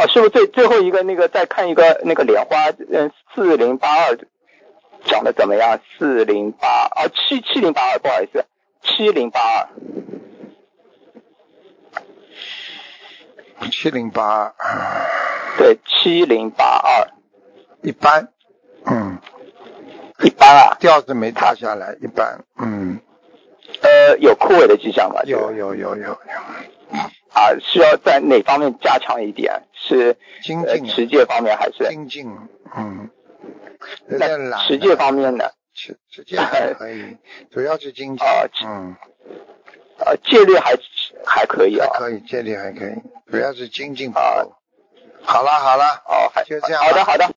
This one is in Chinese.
师傅最后一个那个再看一个那个莲花，4082讲的怎么样？7082不好意思，7082。 7082， 对，7082。 一般， 一般啊， 调子没塌下来，一般， 有枯萎的迹象吗？ 有。 啊，需要在哪方面加强一点？是精进持戒方面还是？ 精进， 那持戒方面呢？ 持戒还可以，主要是精进。 戒律还可以啊。 还可以，戒律还可以，主要是精进不够。好了。 就这样。好的。